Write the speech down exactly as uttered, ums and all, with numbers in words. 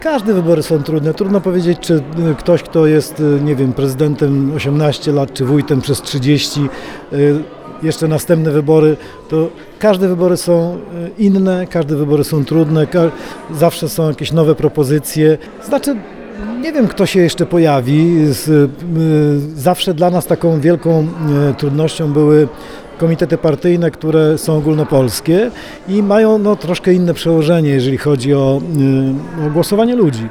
Każde wybory są trudne. Trudno powiedzieć, czy ktoś, kto jest, nie wiem, prezydentem osiemnaście lat, czy wójtem przez trzydzieści, jeszcze następne wybory, to każde wybory są inne, każde wybory są trudne, zawsze są jakieś nowe propozycje. Znaczy, nie wiem, kto się jeszcze pojawi. Zawsze dla nas taką wielką trudnością były komitety partyjne, które są ogólnopolskie i mają no, troszkę inne przełożenie, jeżeli chodzi o, o głosowanie ludzi.